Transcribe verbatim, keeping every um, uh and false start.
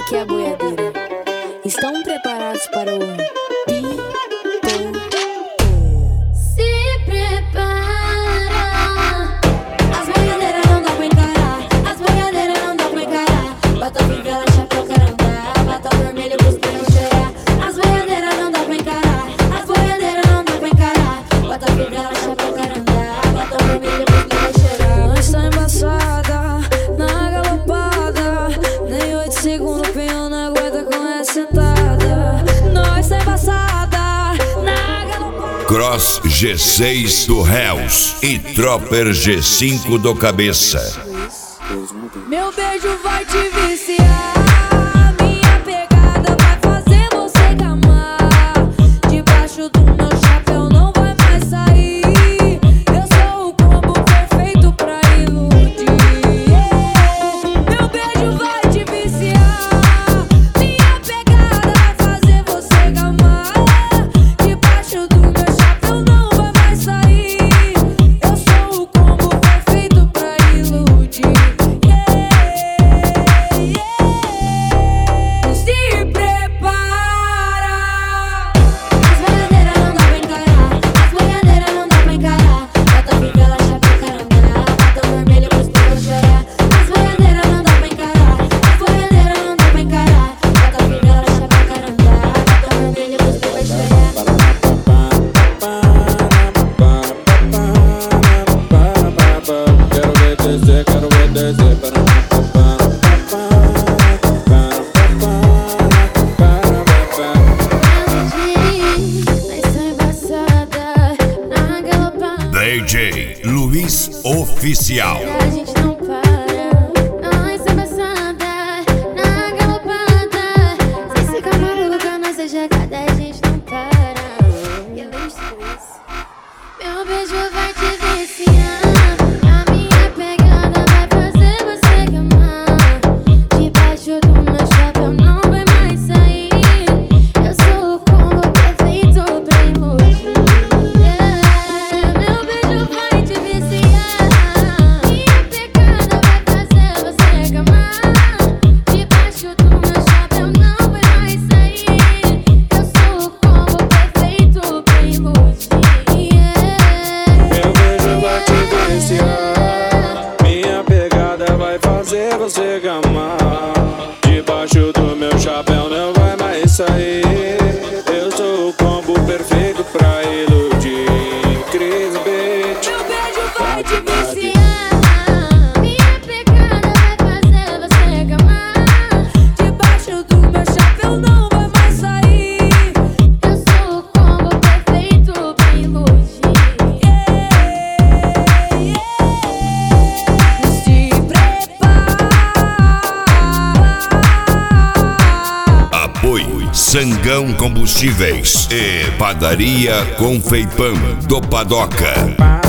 aqui é a boiadeira. Estão preparados para o Pipoco? Se prepara. As boiadeiras não dá pra encarar. As boiadeiras não dá pra encarar. Bota fivela, chapéu, carandá. Bota vermelho pros peitos cheirar. As boiadeiras não dá pra encarar. As boiadeiras não dá pra encarar. Bota fivela, chapéu, carandá. Bota vermelho pros peitos cheirar. Nós tá embaçada, na galopada. Nem oito segundos, penhão na aguenta com essa sentada. Nós tá embaçada, na galopada. Cross G seis do Hells e Tropper G cinco do Cabeça. Meu beijo vai te viciar. Minha pegada vai fazer você gamar. Debaixo do meu chapéu não vai mais sair. Eu sou o combo perfeito pra iludir. Meu beijo vai te viciar. Minha pegada vai fazer você gamar. Debaixo do meu chapéu não vai mais sair. Eu sou o combo perfeito pra iludir. Se prepara. As boiadeiras não dá pra encarar. As boiadeiras não dá pra encarar. Bota fivela, chapéu, carandá. Bota vermelho pros peitos chorar. As boiadeiras não dá pra encarar. As boiadeiras não dá pra encarar. Bota fivela, chapéu, carandá. Bota vermelho pros peitos chorar. Quero ver descer, quero ver descer. D J Luiz Oficial. A gente não para, nós é embaçada, na galopada. Se fica maluca, nós é jogada, a gente não para. E além de tudo isso, meu beijo vai te viciar. A minha pegada vai fazer você gamar. Debaixo do meu chapéu não vai mais sair. Eu sou o combo perfeito pra iludir. Meu beijo vai te viciar. Minha pegada vai fazer você gamar. Debaixo do meu chapéu não vai mais sair. Eu sou o combo perfeito pra iludir. Meu beijo vai te viciar. Minha pegada vai fazer você gamar. Debaixo do meu chapéu não vai mais sair. Eu sou o combo perfeito pra iludir. Cris Beat. Meu beijo vai te viciar. Minha pegada vai fazer você gamar. Debaixo do meu chapéu não vai mais sair. Eu sou o combo perfeito pra iludir. Se prepara. Apoio Sangão Combustíveis e Padaria Confeipão do Padoca.